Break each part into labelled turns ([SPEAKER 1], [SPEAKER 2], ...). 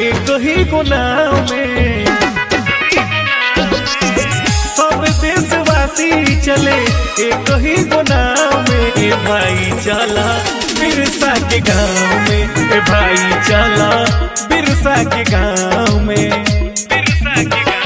[SPEAKER 1] एक ही गुनाह में सब देशवासी चले एक ही गुनाह में। ए भाई चला बिरसा के गाँव में, ए भाई चला बिरसा के गाँव में, बिरसा के गाँव में।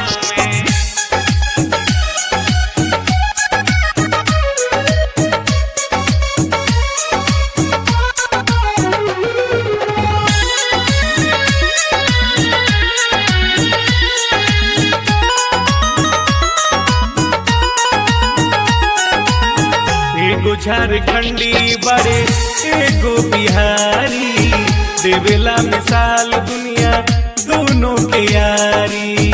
[SPEAKER 1] एगो झारखंडी बड़े एगो बिहारी, देवेला मिसाल दुनिया दोनों के यारी।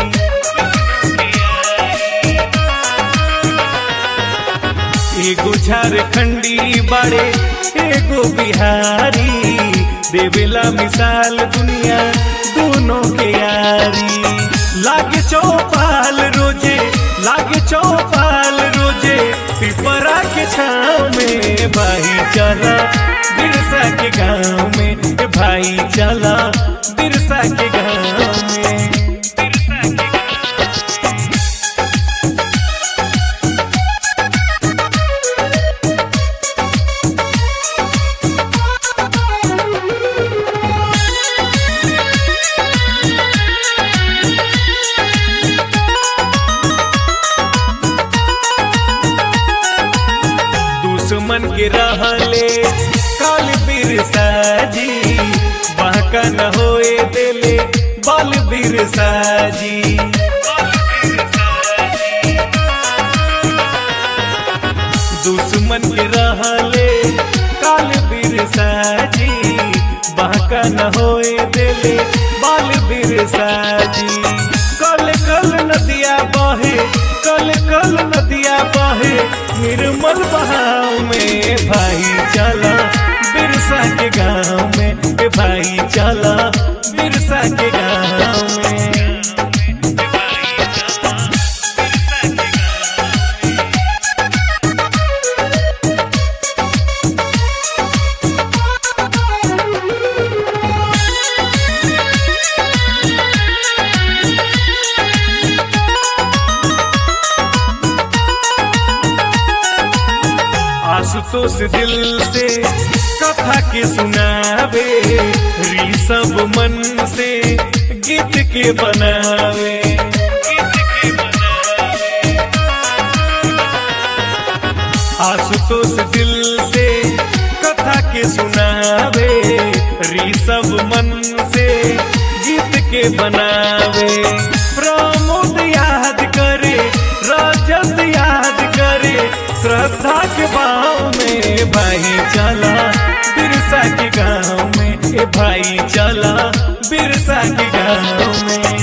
[SPEAKER 1] एगो झारखंडी बड़े एगो बिहारी, देवेला मिसाल दुनिया दोनों के यारी। लागे चौपाल रोजे, लागे चौपाल रोजे पिपरा के छाँव में। भाई चला बिरसा के गाँव में, भाई चला बिरसा के गाँव में। दुश्मन के रहले काल बिरसा जी, बाका न होए देले बाल बिरसा जी। दुश्मन के रहले काल बिरसा जी, बाका न होए देले बाल बिरसा जी। कल कल नदिया बहे, कल कल नदिया बहे निर्मल बहाव में। भाई चला बिरसा के गाँव में, भाई चला बिरसा के गाँव में। आशुतोष दिल से कथा के सुनावे, ऋषभ मन से गीत के बनावे। आशुतोष दिल से कथा के सुनावे, ऋषभ मन से गीत के बनावे। प्रमोद याद करे, रजत याद करे, श्रद्धा के भाव में। भाई चला बिरसा के गाँव में, भाई चला बिरसा के गाँव में।